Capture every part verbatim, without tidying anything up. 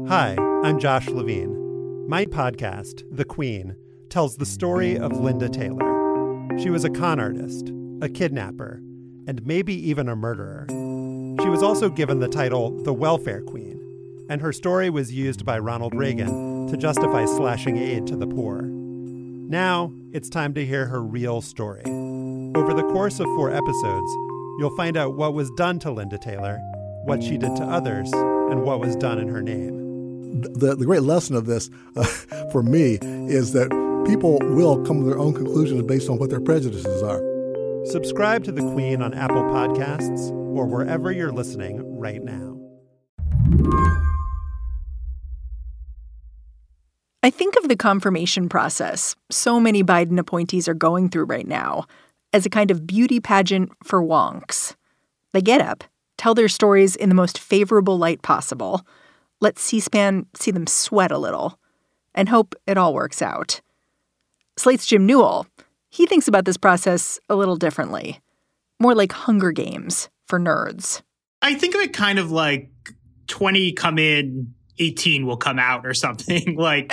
Hi, I'm Josh Levine. My podcast, The Queen, tells the story of Linda Taylor. She was a con artist, a kidnapper, and maybe even a murderer. She was also given the title the Welfare Queen, and her story was used by Ronald Reagan to justify slashing aid to the poor. Now, it's time to hear her real story. Over the course of four episodes, you'll find out what was done to Linda Taylor, what she did to others, and what was done in her name. The, the great lesson of this uh, for me is that people will come to their own conclusions based on what their prejudices are. Subscribe to The Queen on Apple Podcasts or wherever you're listening right now. I think of the confirmation process so many Biden appointees are going through right now as a kind of beauty pageant for wonks. They get up, tell their stories in the most favorable light possible, let C-SPAN see them sweat a little, and hope it all works out. Slate's Jim Newell, he thinks about this process a little differently. More like Hunger Games for nerds. I think of it kind of like twenty come in, eighteen will come out or something. Like,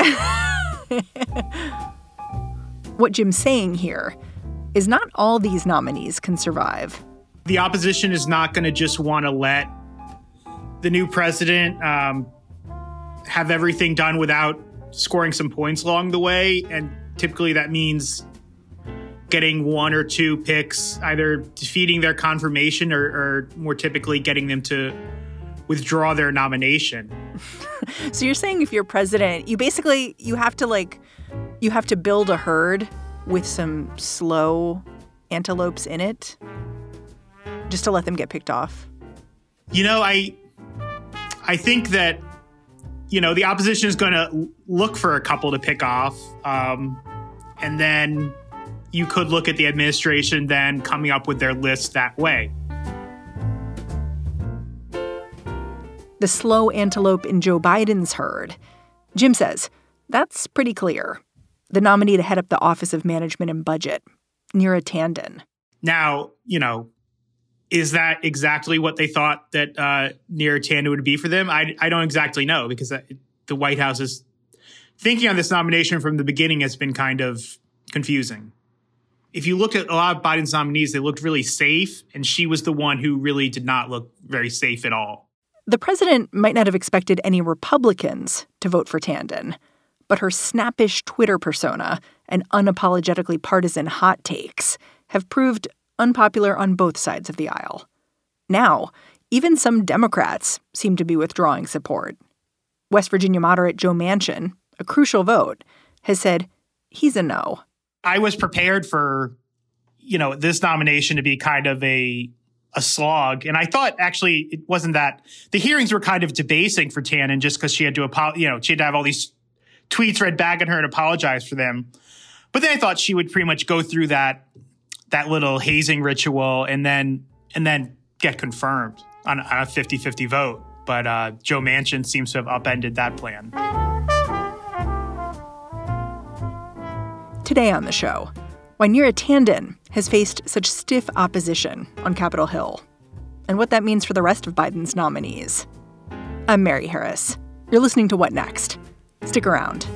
what Jim's saying here is not all these nominees can survive. The opposition is not going to just want to let the new president um, have everything done without scoring some points along the way. And typically that means getting one or two picks, either defeating their confirmation or, or more typically getting them to withdraw their nomination. So you're saying if you're president, you basically, you have to like, you have to build a herd with some slow antelopes in it just to let them get picked off? You know, I I think that, you know, the opposition is going to look for a couple to pick off. Um, and then you could look at the administration then coming up with their list that way. The slow antelope in Joe Biden's herd. Jim says that's pretty clear. The nominee to head up the Office of Management and Budget, Neera Tanden. Now, you know, is that exactly what they thought that uh, Neera Tanden would be for them? I, I don't exactly know, because the White House's thinking on this nomination from the beginning has been kind of confusing. If you look at a lot of Biden's nominees, they looked really safe, and she was the one who really did not look very safe at all. The president might not have expected any Republicans to vote for Tanden, but her snappish Twitter persona and unapologetically partisan hot takes have proved unpopular on both sides of the aisle. Now, even some Democrats seem to be withdrawing support. West Virginia moderate Joe Manchin, a crucial vote, has said he's a no. I was prepared for, you know, this nomination to be kind of a a slog. And I thought actually it wasn't that. The hearings were kind of debasing for Tanden just because she had to, apo- you know, she had to have all these tweets read back at her and apologize for them. But then I thought she would pretty much go through that that little hazing ritual and then and then get confirmed on, on a fifty-fifty vote. But uh, Joe Manchin seems to have upended that plan. Today on the show, why Neera Tanden has faced such stiff opposition on Capitol Hill, and what that means for the rest of Biden's nominees. I'm Mary Harris. You're listening to What Next? Stick around.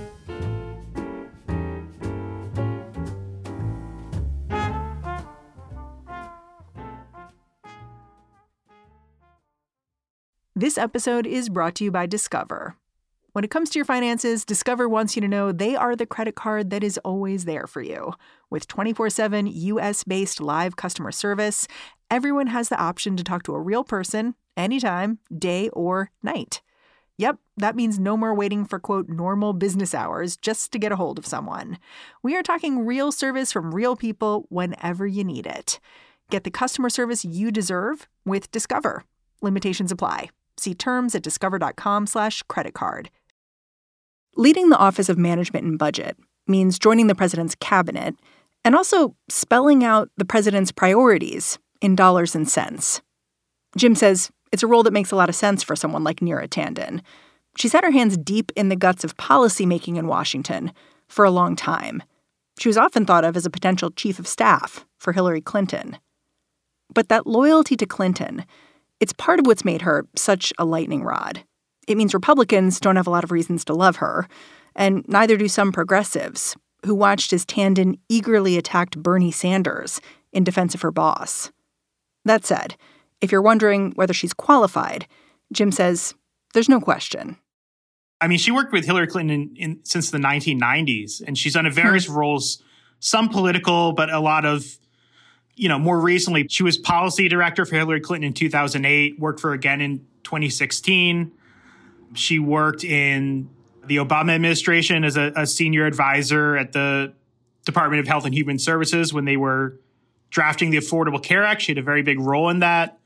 This episode is brought to you by Discover. When it comes to your finances, Discover wants you to know they are the credit card that is always there for you. With twenty-four seven U S-based live customer service, everyone has the option to talk to a real person anytime, day or night. Yep, that means no more waiting for, quote, normal business hours just to get a hold of someone. We are talking real service from real people whenever you need it. Get the customer service you deserve with Discover. Limitations apply. See terms at discover.com slash credit card. Leading the Office of Management and Budget means joining the president's cabinet and also spelling out the president's priorities in dollars and cents. Jim says it's a role that makes a lot of sense for someone like Neera Tanden. She's had her hands deep in the guts of policymaking in Washington for a long time. She was often thought of as a potential chief of staff for Hillary Clinton. But that loyalty to Clinton, it's part of what's made her such a lightning rod. It means Republicans don't have a lot of reasons to love her, and neither do some progressives, who watched as Tandon eagerly attacked Bernie Sanders in defense of her boss. That said, if you're wondering whether she's qualified, Jim says there's no question. I mean, she worked with Hillary Clinton in, in, since the nineteen nineties, and she's done various hmm. roles, some political, but a lot of, you know, more recently, she was policy director for Hillary Clinton in two thousand eight, worked for her again in twenty sixteen. She worked in the Obama administration as a, a senior advisor at the Department of Health and Human Services when they were drafting the Affordable Care Act. She had a very big role in that.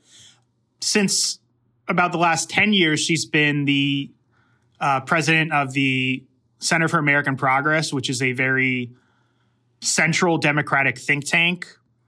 Since about the last ten years, she's been the uh, president of the Center for American Progress, which is a very central Democratic think tank.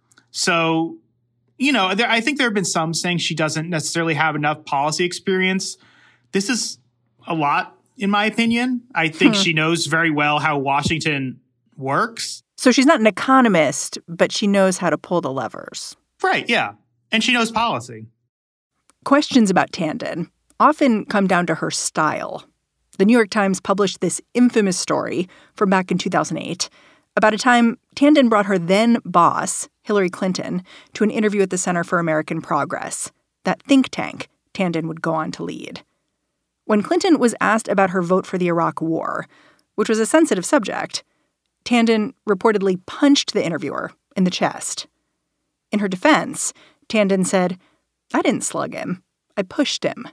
So, you know, there, I think there have been some saying she doesn't necessarily have enough policy experience. This is a lot, in my opinion. I think hmm. she knows very well how Washington works. So she's not an economist, but she knows how to pull the levers. Right, yeah. And she knows policy. Questions about Tandon often come down to her style. The New York Times published this infamous story from back in two thousand eight about a time Tandon brought her then boss, Hillary Clinton, to an interview at the Center for American Progress, that think tank Tandon would go on to lead. When Clinton was asked about her vote for the Iraq War, which was a sensitive subject, Tandon reportedly punched the interviewer in the chest. In her defense, Tandon said, "I didn't slug him. I pushed him."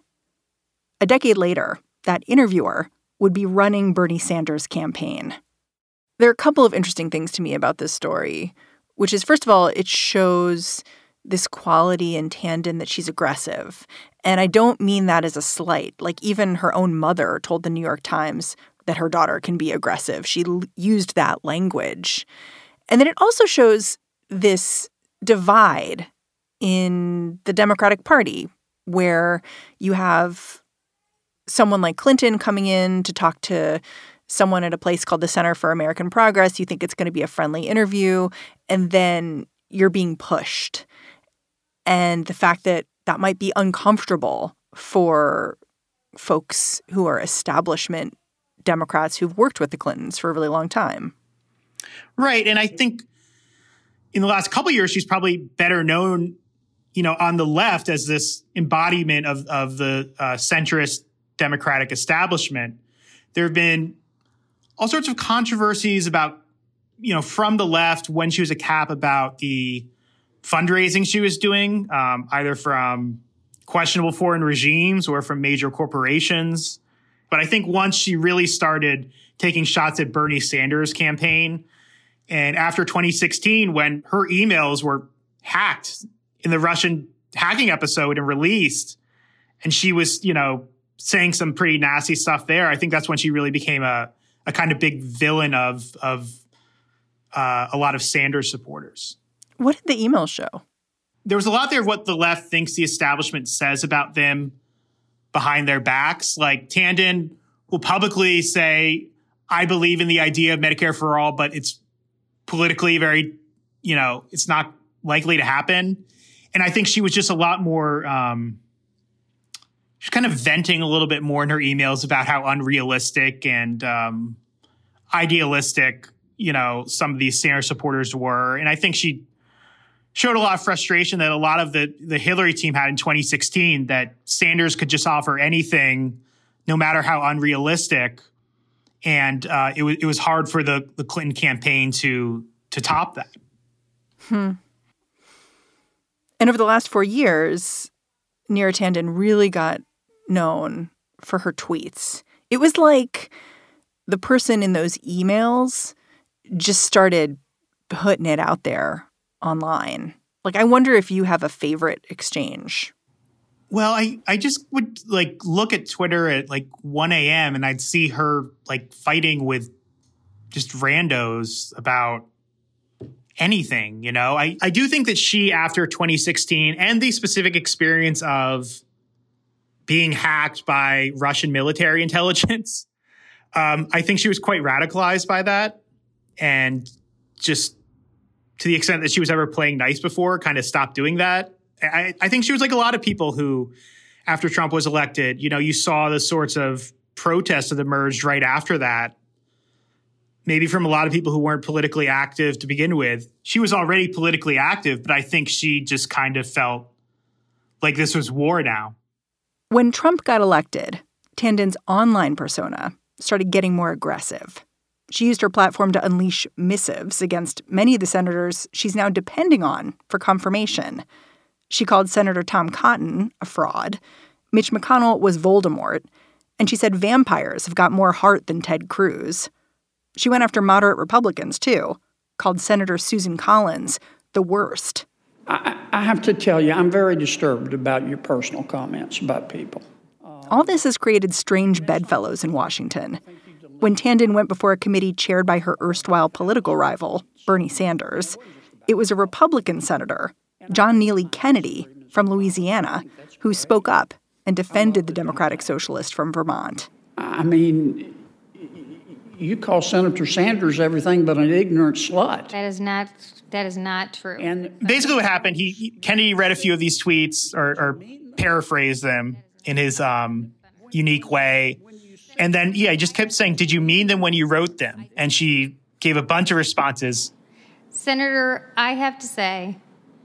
A decade later, that interviewer would be running Bernie Sanders' campaign. There are a couple of interesting things to me about this story, which is, first of all, it shows this quality in Tandon that she's aggressive. And I don't mean that as a slight. Like, even her own mother told the New York Times that her daughter can be aggressive. She l- used that language. And then it also shows this divide in the Democratic Party, where you have someone like Clinton coming in to talk to someone at a place called the Center for American Progress. You think it's going to be a friendly interview, and then you're being pushed. And the fact that that might be uncomfortable for folks who are establishment Democrats who've worked with the Clintons for a really long time. Right. And I think in the last couple of years, she's probably better known, you know, on the left as this embodiment of, of the uh, centrist Democratic establishment. There have been all sorts of controversies about, you know, from the left when she was a cap about the fundraising she was doing, um, either from questionable foreign regimes or from major corporations. But I think once she really started taking shots at Bernie Sanders' campaign, and after twenty sixteen, when her emails were hacked in the Russian hacking episode and released, and she was, you know, saying some pretty nasty stuff there, I think that's when she really became a, a kind of big villain of, of uh, a lot of Sanders supporters. What did the email show? There was a lot there of what the left thinks the establishment says about them behind their backs. Like, Tandon will publicly say, I believe in the idea of Medicare for all, but it's politically very, you know, it's not likely to happen. And I think she was just a lot more, um, she's kind of venting a little bit more in her emails about how unrealistic and um, idealistic, you know, some of these Sanders supporters were. And I think she showed a lot of frustration that a lot of the, the Hillary team had in twenty sixteen, that Sanders could just offer anything, no matter how unrealistic. And uh, it was it was hard for the, the Clinton campaign to to top that. Hmm. And over the last four years, Neera Tandon really got known for her tweets. It was like the person in those emails just started putting it out there online. Like, I wonder if you have a favorite exchange. Well, I, I just would like look at Twitter at like one a.m. and I'd see her like fighting with just randos about anything, you know? I, I do think that she, after twenty sixteen and the specific experience of being hacked by Russian military intelligence, um, I think she was quite radicalized by that. And just to the extent that she was ever playing nice before, kind of stopped doing that. I, I think she was like a lot of people who, after Trump was elected. You know, you saw the sorts of protests that emerged right after that, maybe from a lot of people who weren't politically active to begin with. She was already politically active, but I think she just kind of felt like this was war now. When Trump got elected, Tandon's online persona started getting more aggressive. She used her platform to unleash missives against many of the senators she's now depending on for confirmation. She called Senator Tom Cotton a fraud. Mitch McConnell was Voldemort. And she said vampires have got more heart than Ted Cruz. She went after moderate Republicans, too, called Senator Susan Collins the worst. I, I have to tell you, I'm very disturbed about your personal comments about people. All this has created strange bedfellows in Washington. When Tandon went before a committee chaired by her erstwhile political rival, Bernie Sanders, it was a Republican senator, John Neely Kennedy from Louisiana, who spoke up and defended the Democratic Socialist from Vermont. I mean, you call Senator Sanders everything but an ignorant slut. That is not that is not true. And basically what happened, he, he Kennedy read a few of these tweets or, or paraphrased them in his um, unique way. And then, yeah, he just kept saying, did you mean them when you wrote them? And she gave a bunch of responses. Senator, I have to say,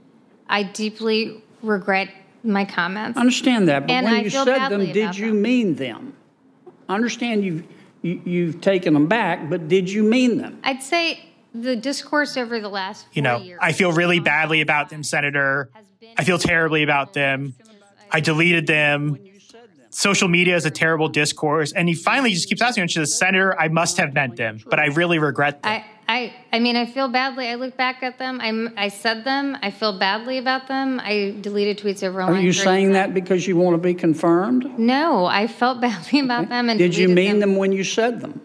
I deeply regret my comments. I understand that, but and when I you feel said badly them, did about you them. mean them? I understand you've, you, you've taken them back, but did you mean them? I'd say the discourse over the last four You know, years, I feel really badly about them, Senator. I feel terribly about them. I deleted them. Social media is a terrible discourse. And he finally just keeps asking, and she says, Senator, I must have meant them, but I really regret them. I, I, I mean, I feel badly. I look back at them. I, I said them. I feel badly about them. I deleted tweets over a Are long you period saying of that time. because you want to be confirmed? No, I felt badly about them. And Did you deleted mean them when you said them?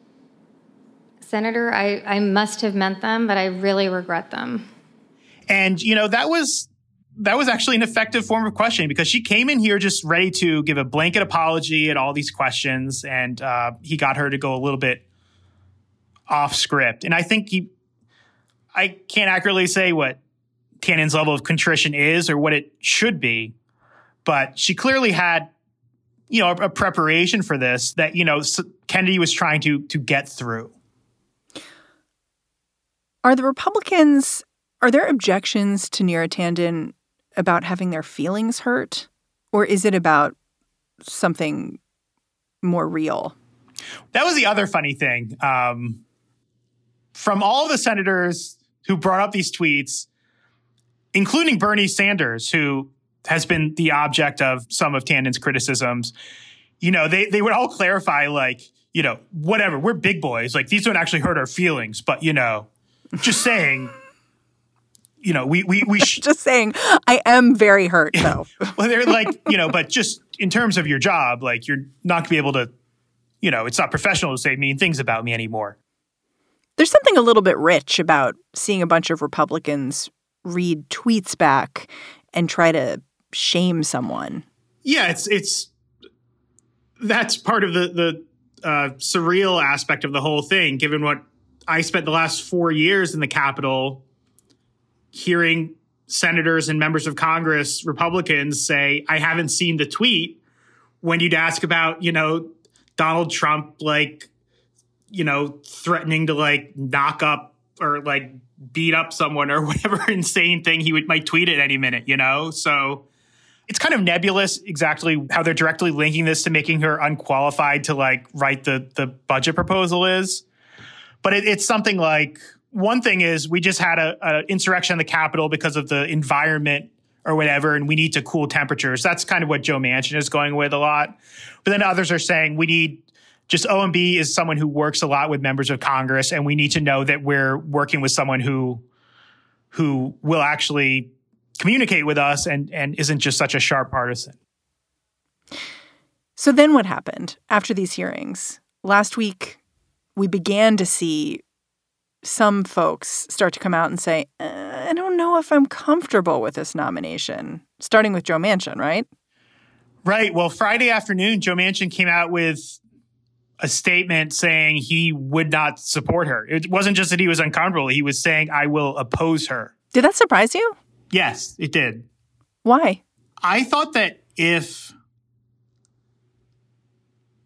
Senator, I, I must have meant them, but I really regret them. And, you know, that was that was actually an effective form of questioning because she came in here just ready to give a blanket apology at all these questions. And uh, he got her to go a little bit off script. And I think he, I can't accurately say what Tannon's level of contrition is or what it should be, but she clearly had, you know, a, a preparation for this that, you know, Kennedy was trying to to get through. Are the Republicans, are there objections to Neera Tandon about having their feelings hurt? Or is it about something more real? That was the other funny thing. Um, from all the senators who brought up these tweets, including Bernie Sanders, who has been the object of some of Tandon's criticisms, you know, they, they would all clarify, like, you know, whatever, we're big boys. Like, these don't actually hurt our feelings, but, you know, just saying, you know, we, we, we sh- just saying, I am very hurt, though. Well, they're like, you know, but just in terms of your job, like, you're not gonna be able to, you know, it's not professional to say mean things about me anymore. There's something a little bit rich about seeing a bunch of Republicans read tweets back and try to shame someone. Yeah, it's it's that's part of the the uh, surreal aspect of the whole thing, given what I spent the last four years in the Capitol hearing senators and members of Congress, Republicans, say, I haven't seen the tweet, when you'd ask about, you know, Donald Trump, like, you know, threatening to, like, knock up or, like, beat up someone or whatever insane thing he would might tweet at any minute, you know? So it's kind of nebulous exactly how they're directly linking this to making her unqualified to, like, write the, the budget proposal is. But it, it's something like, one thing is we just had a, a insurrection in the Capitol because of the environment or whatever, and we need to cool temperatures. That's kind of what Joe Manchin is going with a lot. But then others are saying we need just O M B is someone who works a lot with members of Congress, and we need to know that we're working with someone who who will actually communicate with us and, and isn't just such a sharp partisan. So then what happened after these hearings? Last week, we began to see some folks start to come out and say, uh, I don't know if I'm comfortable with this nomination, starting with Joe Manchin, right? Right. Well, Friday afternoon, Joe Manchin came out with a statement saying he would not support her. It wasn't just that he was uncomfortable. He was saying, I will oppose her. Did that surprise you? Yes, it did. Why? I thought that if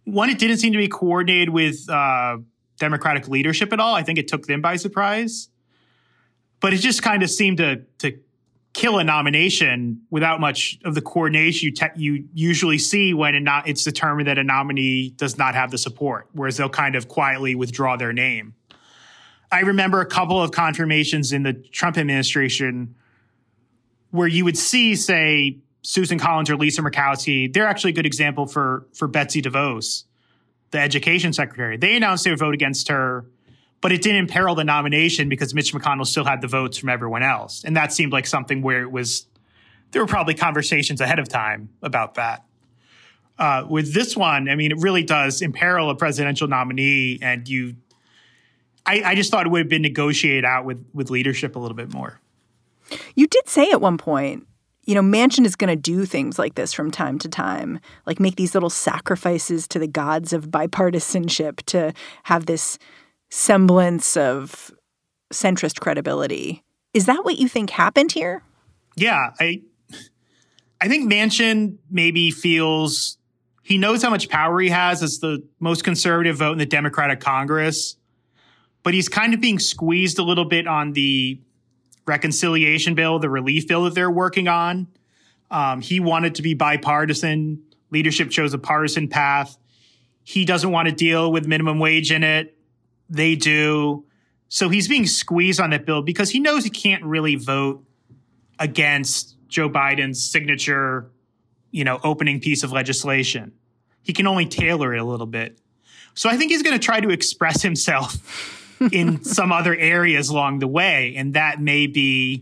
one, it didn't seem to be coordinated with uh, Democratic leadership at all. I think it took them by surprise. But it just kind of seemed to to kill a nomination without much of the coordination you, te- you usually see when it not, it's determined that a nominee does not have the support, whereas they'll kind of quietly withdraw their name. I remember a couple of confirmations in the Trump administration where you would see, say, Susan Collins or Lisa Murkowski. They're actually a good example for, for Betsy DeVos, the education secretary. They announced they would vote against her, but it didn't imperil the nomination because Mitch McConnell still had the votes from everyone else. And that seemed like something where it was, there were probably conversations ahead of time about that. Uh, with this one, I mean, it really does imperil a presidential nominee. And you, I, I just thought it would have been negotiated out with, with leadership a little bit more. You did say at one point, you know, Manchin is going to do things like this from time to time, like make these little sacrifices to the gods of bipartisanship to have this semblance of centrist credibility. Is that what you think happened here? Yeah, I I think Manchin maybe feels he knows how much power he has as the most conservative vote in the Democratic Congress, but he's kind of being squeezed a little bit on the reconciliation bill, the relief bill that they're working on. Um, he wanted to be bipartisan. Leadership chose a partisan path. He doesn't want to deal with minimum wage in it. They do. So he's being squeezed on that bill because he knows he can't really vote against Joe Biden's signature, you know, opening piece of legislation. He can only tailor it a little bit. So I think he's going to try to express himself in some other areas along the way. And that may be,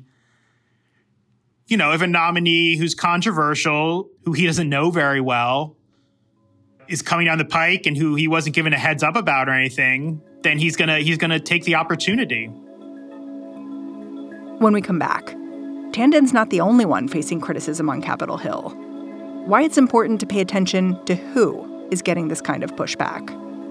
you know, if a nominee who's controversial, who he doesn't know very well, is coming down the pike and who he wasn't given a heads up about or anything, then he's gonna he's gonna take the opportunity. When we come back, Tandon's not the only one facing criticism on Capitol Hill. Why it's important to pay attention to who is getting this kind of pushback.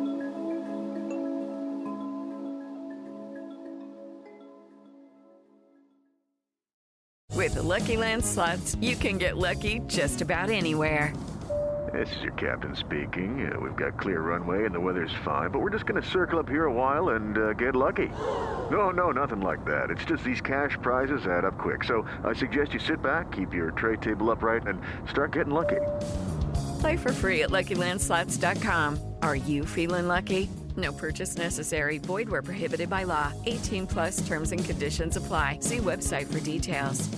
With the Lucky Land Slots, you can get lucky just about anywhere. This is your captain speaking. Uh, we've got clear runway and the weather's fine, but we're just going to circle up here a while and uh, get lucky. No, no, nothing like that. It's just these cash prizes add up quick. So I suggest you sit back, keep your tray table upright, and start getting lucky. Play for free at Lucky Land Slots dot com. Are you feeling lucky? No purchase necessary. Void where prohibited by law. eighteen plus terms and conditions apply. See website for details.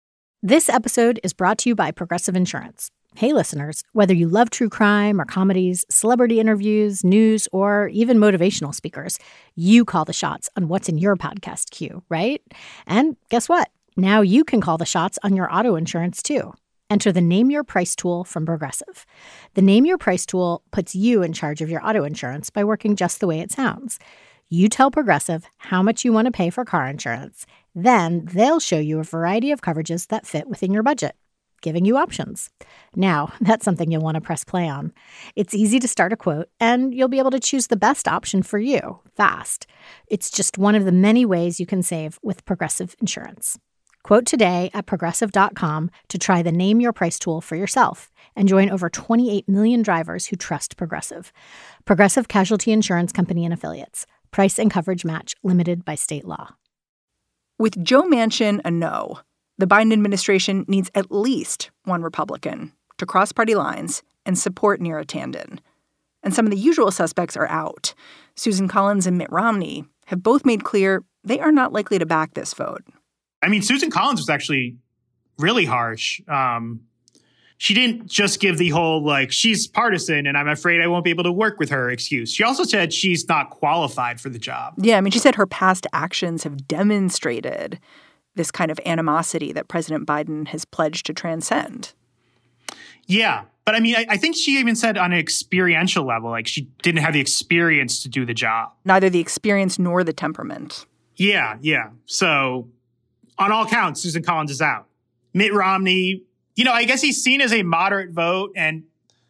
This episode is brought to you by Progressive Insurance. Hey, listeners, whether you love true crime or comedies, celebrity interviews, news, or even motivational speakers, you call the shots on what's in your podcast queue, right? And guess what? Now you can call the shots on your auto insurance, too. Enter the Name Your Price tool from Progressive. The Name Your Price tool puts you in charge of your auto insurance by working just the way it sounds. You tell Progressive how much you want to pay for car insurance. Then they'll show you a variety of coverages that fit within your budget, giving you options. Now, that's something you'll want to press play on. It's easy to start a quote, and you'll be able to choose the best option for you fast. It's just one of the many ways you can save with Progressive Insurance. Quote today at Progressive dot com to try the Name Your Price tool for yourself and join over twenty-eight million drivers who trust Progressive. Progressive Casualty Insurance Company and Affiliates. Price and coverage match limited by state law. With Joe Manchin a no, the Biden administration needs at least one Republican to cross party lines and support Neera Tanden. And some of the usual suspects are out. Susan Collins and Mitt Romney have both made clear they are not likely to back this vote. I mean, Susan Collins was actually really harsh. Um, she didn't just give the whole, like, she's partisan and I'm afraid I won't be able to work with her excuse. She also said she's not qualified for the job. Yeah, I mean, she said her past actions have demonstrated this kind of animosity that President Biden has pledged to transcend. Yeah, but I mean, I, I think she even said on an experiential level, like she didn't have the experience to do the job. Neither the experience nor the temperament. Yeah, yeah. So on all counts, Susan Collins is out. Mitt Romney, you know, I guess he's seen as a moderate vote, and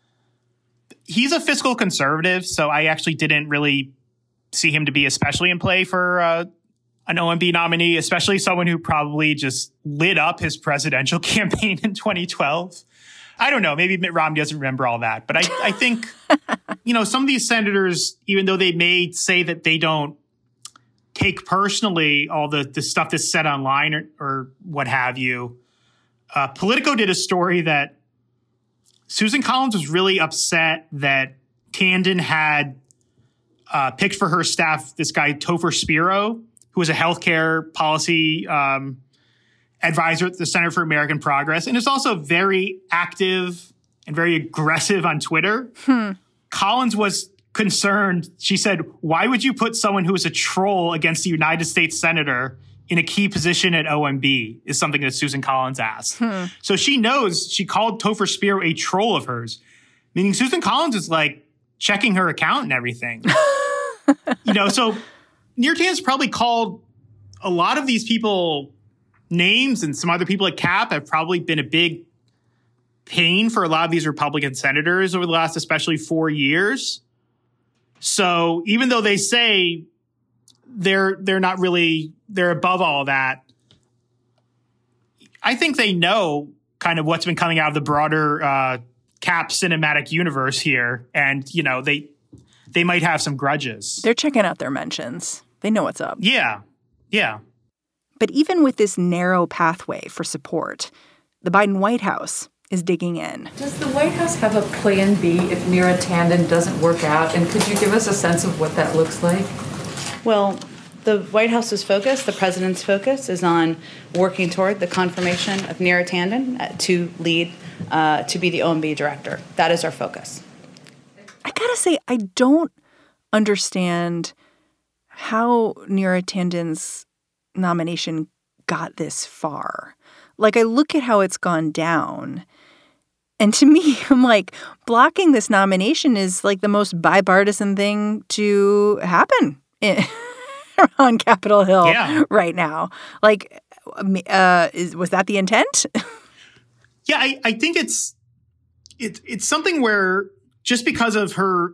he's a fiscal conservative, so I actually didn't really see him to be especially in play for uh, an O M B nominee, especially someone who probably just lit up his presidential campaign in twenty twelve. I don't know. Maybe Mitt Romney doesn't remember all that, but I, I think you know, some of these senators, even though they may say that they don't take personally all the, the stuff that's said online or, or what have you, uh, Politico did a story that Susan Collins was really upset that Tandon had uh, picked for her staff this guy, Topher Spiro, who was a healthcare policy um, advisor at the Center for American Progress, and is also very active and very aggressive on Twitter. Hmm. Collins was concerned. She said, why would you put someone who is a troll against a United States senator in a key position at O M B, is something that Susan Collins asked. Hmm. So she knows, she called Topher Spiro a troll of hers, meaning Susan Collins is like checking her account and everything. You know, so Neera Tanden's probably called a lot of these people names, and some other people at CAP have probably been a big pain for a lot of these Republican senators over the last especially four years. So even though they say they're they're not really, they're above all that, I think they know kind of what's been coming out of the broader uh, CAP cinematic universe here. And, you know, they they might have some grudges. They're checking out their mentions. They know what's up. Yeah. Yeah. But even with this narrow pathway for support, the Biden White House is digging in. Does the White House have a plan B if Neera Tanden doesn't work out? And could you give us a sense of what that looks like? Well, the White House's focus, the president's focus, is on working toward the confirmation of Neera Tanden to lead, uh, to be the O M B director. That is our focus. I gotta say, I don't understand how Neera Tanden's nomination got this far. Like, I look at how it's gone down, and to me, I'm like, blocking this nomination is like the most bipartisan thing to happen in, on Capitol Hill yeah. right now. Like, uh, is, was that the intent? Yeah, I, I think it's it, it's something where just because of her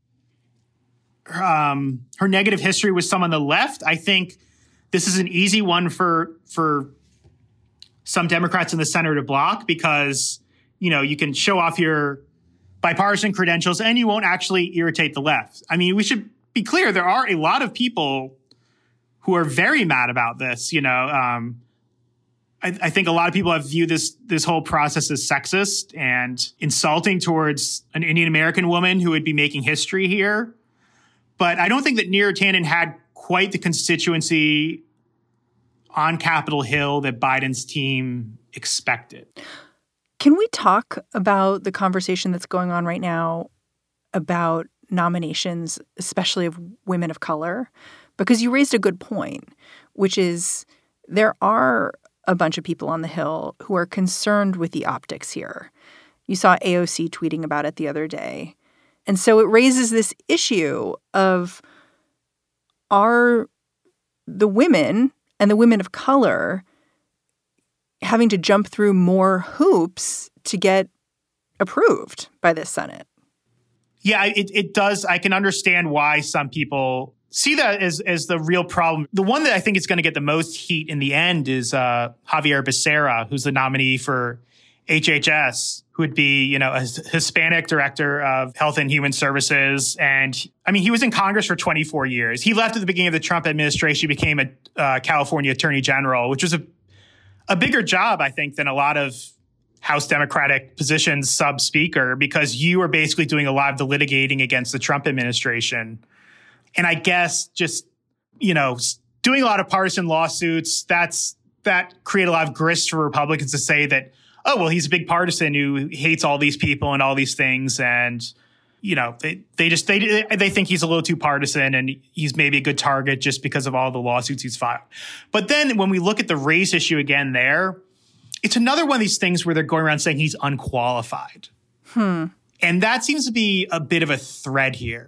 um, her negative history with some on the left, I think this is an easy one for for some Democrats in the center to block because, you know, you can show off your bipartisan credentials and you won't actually irritate the left. I mean, we should be clear. There are a lot of people who are very mad about this. You know, um, I, I think a lot of people have viewed this this whole process as sexist and insulting towards an Indian American woman who would be making history here. But I don't think that Neera Tanden had quite the constituency on Capitol Hill that Biden's team expected. Can we talk about the conversation that's going on right now about nominations, especially of women of color? Because you raised a good point, which is there are a bunch of people on the Hill who are concerned with the optics here. You saw A O C tweeting about it the other day. And so it raises this issue of, are the women and the women of color having to jump through more hoops to get approved by this Senate? Yeah, it, it does. I can understand why some people see that as, as the real problem. The one that I think is going to get the most heat in the end is uh, Xavier Becerra, who's the nominee for H H S, who would be, you know, a Hispanic director of Health and Human Services. And I mean, he was in Congress for twenty-four years. He left at the beginning of the Trump administration, became a uh, California Attorney General, which was a, a bigger job, I think, than a lot of House Democratic positions sub-speaker, because you are basically doing a lot of the litigating against the Trump administration. And I guess just, you know, doing a lot of partisan lawsuits, that's that create a lot of grist for Republicans to say that, oh, well, he's a big partisan who hates all these people and all these things. And, you know, they, they just, they, they think he's a little too partisan and he's maybe a good target just because of all the lawsuits he's filed. But then when we look at the race issue again there, it's another one of these things where they're going around saying he's unqualified. Hmm. And that seems to be a bit of a thread here.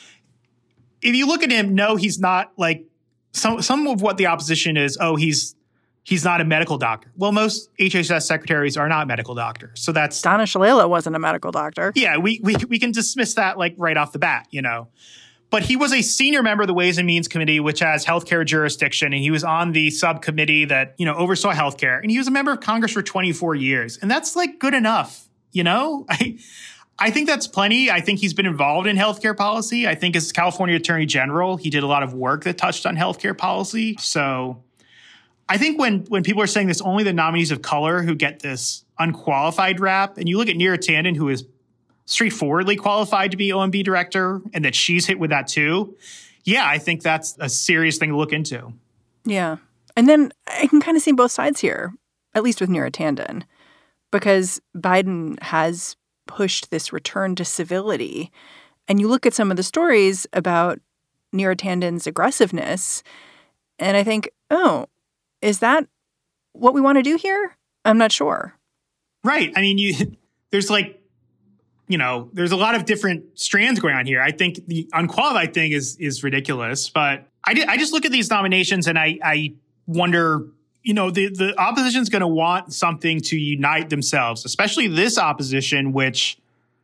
If you look at him, no, he's not like some, some of what the opposition is, oh, he's, He's not a medical doctor. Well, most H H S secretaries are not medical doctors. So that's... Donna Shalala wasn't a medical doctor. Yeah, we, we we can dismiss that like right off the bat, you know. But he was a senior member of the Ways and Means Committee, which has healthcare jurisdiction. And he was on the subcommittee that, you know, oversaw healthcare. And he was a member of Congress for twenty-four years. And that's like good enough, you know? I I think that's plenty. I think he's been involved in healthcare policy. I think as California Attorney General, he did a lot of work that touched on healthcare policy. So I think when when people are saying this, only the nominees of color who get this unqualified rap, and you look at Neera Tanden, who is straightforwardly qualified to be O M B director, and that she's hit with that too. Yeah, I think that's a serious thing to look into. Yeah. And then I can kind of see both sides here, at least with Neera Tanden, because Biden has pushed this return to civility. And you look at some of the stories about Neera Tanden's aggressiveness, and I think, oh, is that what we want to do here? I'm not sure. Right. I mean, you there's like, you know, there's a lot of different strands going on here. I think the unqualified thing is is ridiculous, but I, did, I just look at these nominations and I, I wonder, you know, the, the opposition's going to want something to unite themselves, especially this opposition, which,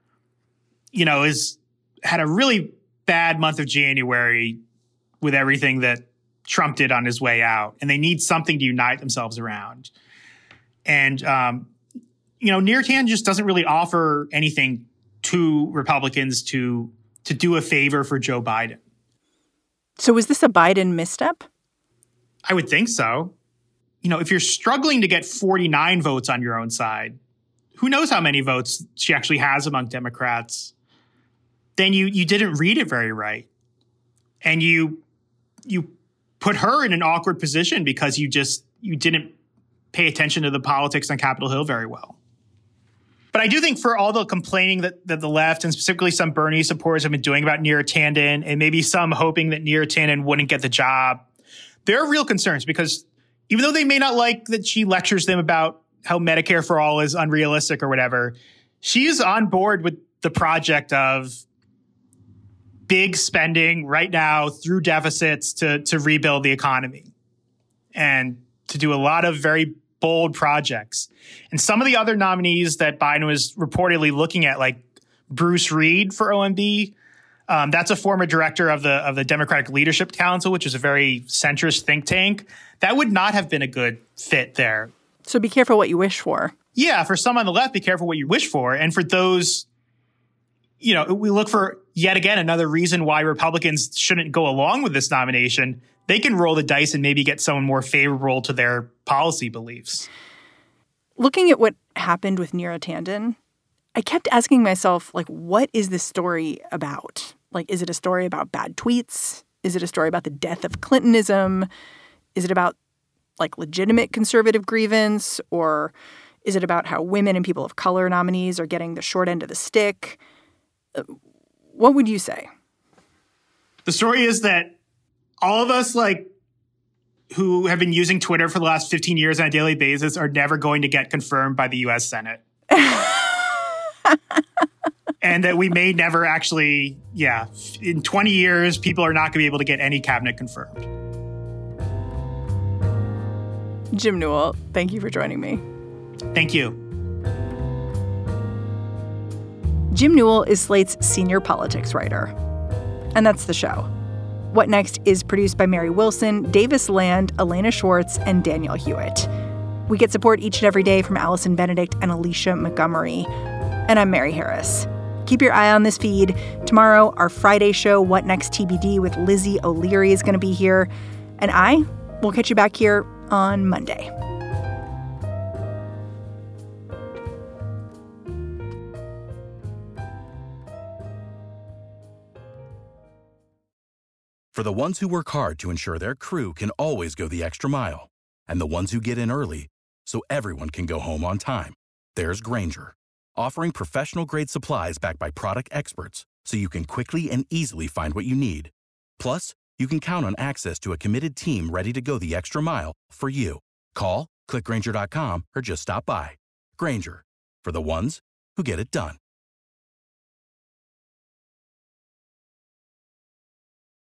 you know, is had a really bad month of January with everything that Trump did on his way out, and they need something to unite themselves around. And, um, you know, Neera Tanden just doesn't really offer anything to Republicans to to do a favor for Joe Biden. So was this a Biden misstep? I would think so. You know, if you're struggling to get forty-nine votes on your own side, who knows how many votes she actually has among Democrats, then you you didn't read it very right. And you you put her in an awkward position because you just you didn't pay attention to the politics on Capitol Hill very well. But I do think for all the complaining that, that the left and specifically some Bernie supporters have been doing about Neera Tanden, and maybe some hoping that Neera Tanden wouldn't get the job, there are real concerns because even though they may not like that she lectures them about how Medicare for all is unrealistic or whatever, she is on board with the project of big spending right now through deficits to, to rebuild the economy and to do a lot of very bold projects. And some of the other nominees that Biden was reportedly looking at, like Bruce Reed for O M B, um, that's a former director of the of the Democratic Leadership Council, which is a very centrist think tank. That would not have been a good fit there. So be careful what you wish for. Yeah, for some on the left, be careful what you wish for. And for those, you know, we look for yet again another reason why Republicans shouldn't go along with this nomination. They can roll the dice and maybe get someone more favorable to their policy beliefs. Looking at what happened with Neera Tanden, I kept asking myself, like, what is this story about? Like, is it a story about bad tweets? Is it a story about the death of Clintonism? Is it about, like, legitimate conservative grievance? Or is it about how women and people of color nominees are getting the short end of the stick? What would you say? The story is that all of us, like, who have been using Twitter for the last fifteen years on a daily basis are never going to get confirmed by the U S Senate. And that we may never actually, yeah, in twenty years, people are not going to be able to get any cabinet confirmed. Jim Newell, thank you for joining me. Thank you. Jim Newell is Slate's senior politics writer. And that's the show. What Next is produced by Mary Wilson, Davis Land, Elena Schwartz, and Daniel Hewitt. We get support each and every day from Allison Benedict and Alicia Montgomery. And I'm Mary Harris. Keep your eye on this feed. Tomorrow, our Friday show, What Next T B D with Lizzie O'Leary is going to be here. And I will catch you back here on Monday. For the ones who work hard to ensure their crew can always go the extra mile, and the ones who get in early so everyone can go home on time, there's Grainger, offering professional-grade supplies backed by product experts so you can quickly and easily find what you need. Plus, you can count on access to a committed team ready to go the extra mile for you. Call, click Grainger dot com, or just stop by. Grainger, for the ones who get it done.